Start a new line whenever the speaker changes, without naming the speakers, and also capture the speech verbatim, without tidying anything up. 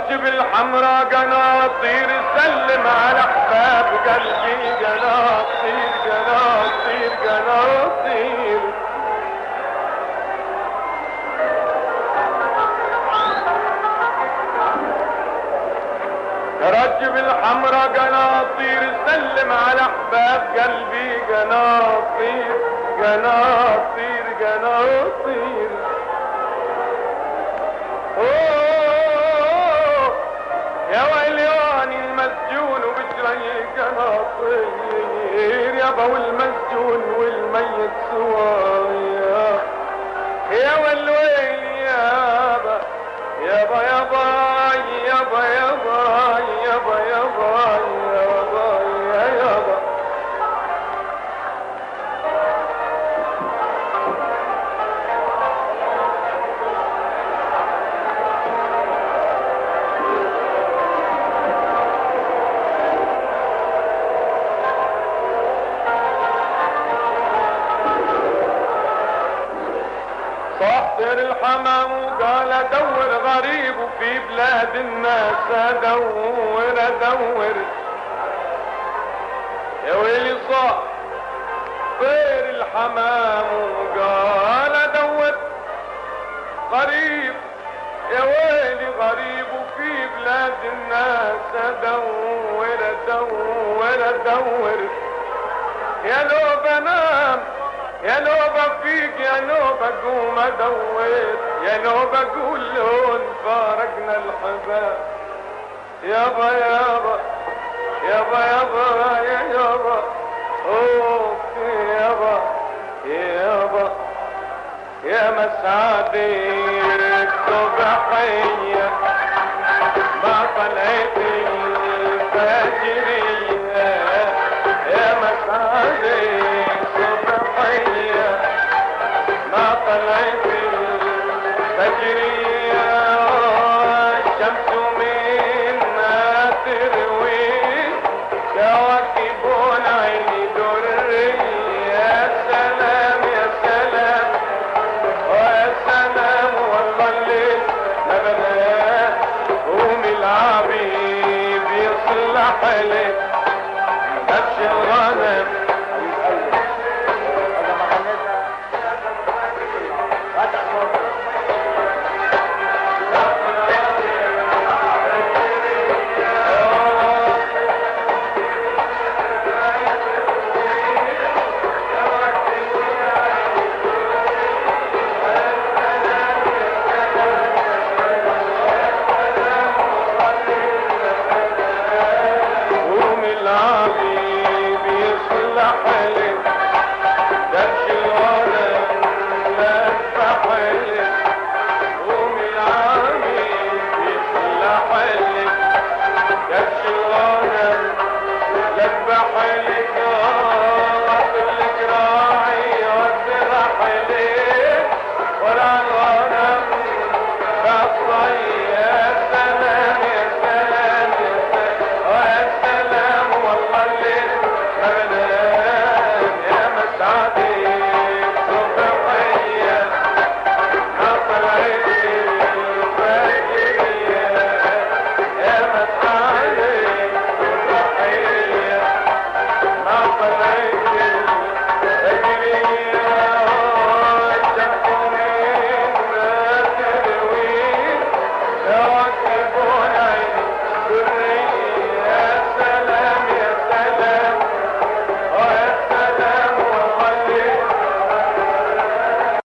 ترجب الحمرا قناطير سلم على احباب قلبي قناطير قناطير قناطير ترجب الحمرا قناطير سلم على احباب قلبي قناطير قناطير قناطير اوه يا ويلياني المسجون وبجري قناطير يابا والمسجون والميت سوايا يا والويل يابا يابا يابا يابا يابا يابا يابا يابا يا يابا صاحب الحمام وقال ادور غريب وفي بلاد الناس ادور ادور يا ويلي صاح طير الحمام وقال ادور غريب يا ويلي غريب وفي بلاد الناس ادور ادور ادور يا لو بنام يا لو بفيق يا لو بقوم ادور يا لو بقول لون فارقنا الحباب يابا يابا يابا يابا يا يابا اوه يابا يابا يا مسعدي الصبحية ما طلعت الفجرية يا مسعدي ما طلعت الفجرية الشمس منا تروي كواكب عيني دري يا سلام يا سلام ويا سلام والله الليل ما بنام قوم العبيد يصلح لك كبش الغنم